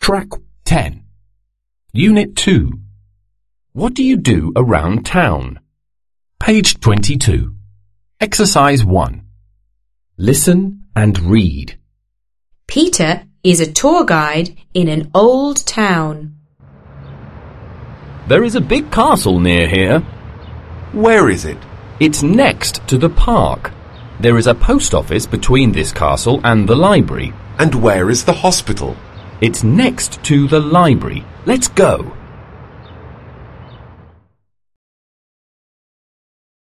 Track 10. Unit 2. What do you do around town? Page 22. Exercise 1. Listen and read. Peter is a tour guide in an old town. There is a big castle near here. Where is it? It's next to the park. There is a post office between this castle and the library. And where is the hospital? It's next to the library. Let's go.